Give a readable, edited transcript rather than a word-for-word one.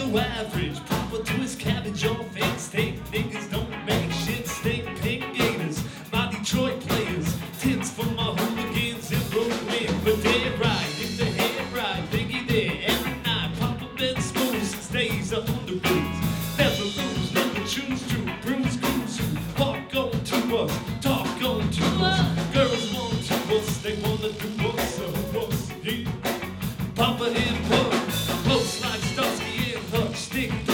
below average. Papa to his cabbage or fake steak. Niggas don't make shit stink. Pink gators, my Detroit players. Tits for my hooligans in Brooklyn. But dead right, in the head right. Biggie there every night. Papa been smooth since days up on the roof. Never lose, never choose to. Bruise, cruise, who walk on to us. Talk on to us. Girls want to us, they wanna do us. So us, yeah. Papa in pub, close like Starsky and Hutch. Stick